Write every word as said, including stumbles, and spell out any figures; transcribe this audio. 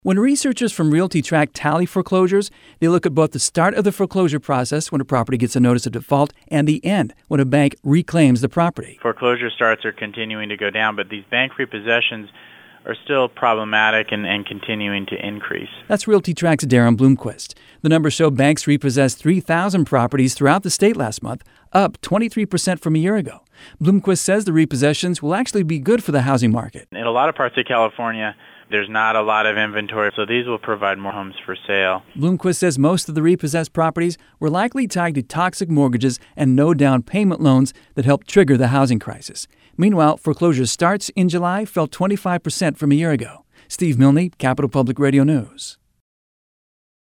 When researchers from RealtyTrack tally foreclosures, they look at both the start of the foreclosure process when a property gets a notice of default and the end when a bank reclaims the property. Foreclosure starts are continuing to go down, but these bank repossessions are still problematic and, and continuing to increase. That's RealtyTrack's Darren Bloomquist. The numbers show banks repossessed three thousand properties throughout the state last month, up twenty-three percent from a year ago. Bloomquist says the repossessions will actually be good for the housing market. In a lot of parts of California, there's not a lot of inventory, so these will provide more homes for sale. Bloomquist says most of the repossessed properties were likely tied to toxic mortgages and no down payment loans that helped trigger the housing crisis. Meanwhile, foreclosure starts in July fell twenty-five percent from a year ago. Steve Milne, Capital Public Radio News.